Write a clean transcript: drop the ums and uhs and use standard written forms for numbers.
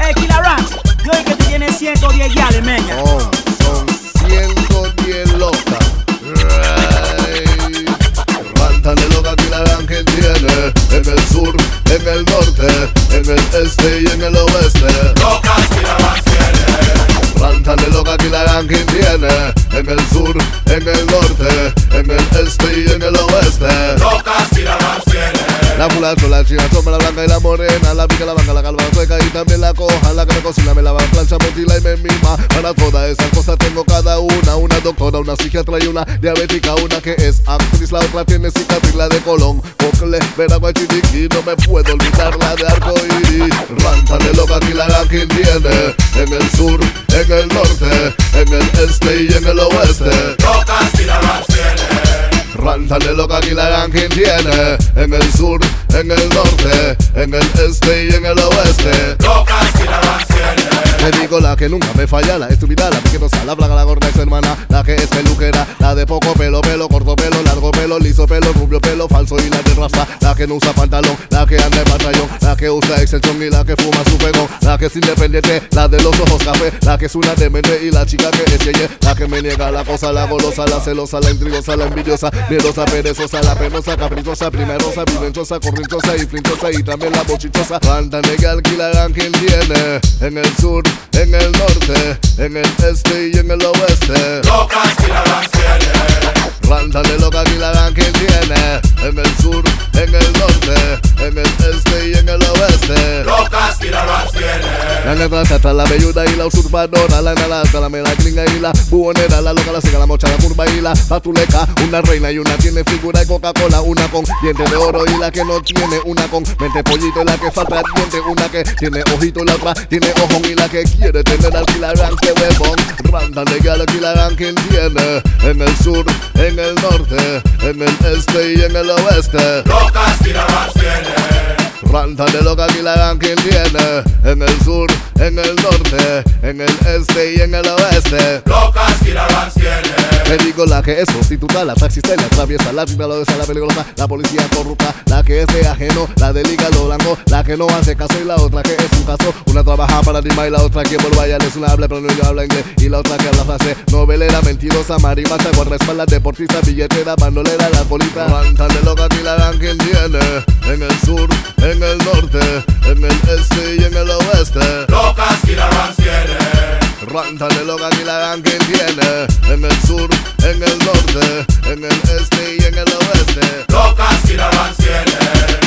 Killa Ranks, yo el que te tiene 110 guiales, meña. Oh, son 110 locas. Rantan de loca Killa Ranks que tiene en el sur, en el norte, en el este y en el oeste. Locas Killa Ranks tiene. Rantan de loca Killa Ranks que tiene en el sur, en el norte, en el este y en el oeste. Locas Killa Ranks tiene. La mulato, la china, toma la blanca y la morena, la pica, la banca, la calva, la sueca y también la coja, la que me cocina, me lava, plancha, motila y me mima. Para todas esas cosas tengo cada una doctora, una psiquiatra y una diabética, una que es actriz, la otra tiene cicatriz, la de Colón, Cocle, Veragua y Chiriquí, no me puedo olvidar la de Arcoiris. Rantan de loca Killa Ranks que tiene en el sur, en el norte, en el este y en el oeste. Locas Killa Ranks tiene. Rantan de loca Killa Ranks que tiene en el sur, en el norte, en el este y en el oeste. Locas Killa Ranks tiene. Te digo la que nunca me falla, la estúpida, la pequeñosa, la blanca, la gorda es hermana, la que es peluquera, la de poco pelo, pelo, corto pelo, largo pelo, liso pelo, rubio pelo, falso y la de raza, la que no usa pantalón, la que anda en batallón, la que usa extensión y la que fuma su pegón, la que es independiente, la de los ojos café, la que es una demente y la chica que es yeye, la que me niega la cosa, la golosa, la celosa, la intrigosa, la envidiosa, miedosa, perezosa, la penosa, caprichosa, primerosa, vivenchosa, corrientosa y flinchosa y también la bochichosa. Rantan de Killa Ranks que tiene en el sur, en el norte, en el este y en el oeste. Locas Killa Ranks tiene. Rantan de loca Killa Ranks que tiene en el sur, en el norte, en el este y en el oeste. Locas Killa Ranks tiene. La negra trata la velluda y la usurpadora, la enalata, la melaclinga y la buhonera, la loca, la seca, la mocha, la curva y la patuleca. Una reina y una tiene figura de Coca-Cola, una con diente de oro y la que no tiene, una con mente pollito y la que falta diente, una que tiene ojito y la otra tiene ojón y la que quiere tener al Killa Ranks de huevón. Rantan de Killa Ranks que tiene en el sur, en el norte, en el este y en el oeste. Locas Killa Ranks tiene. Rantan de loca Killa Ranks que tiene en el sur, en el norte, en el este y en el oeste. Locas Killa Ranks tiene. Te digo la que es prostituta, la taxista y la traviesa, la tipa, la de la peligrosa, la policía corrupta, la que es de ajeno, la del hígado blanco, la que no hace caso y la otra que es un caso. Una trabaja para Dima y la otra que vuelve allá, es una habla pero no habla inglés, y la otra que habla francés, novelera, mentirosa, marimacha, guardaespaldas, deportista, billetera, bandolera, la polita. Rantan de loca Killa Ranks que tiene en el sur, en el norte, en el este y en el oeste. Locas Killa Ranks tiene. Rantan de loca Killa Ranks que tiene en el sur, en el norte, en el este y en el oeste. Locas Killa Ranks tiene.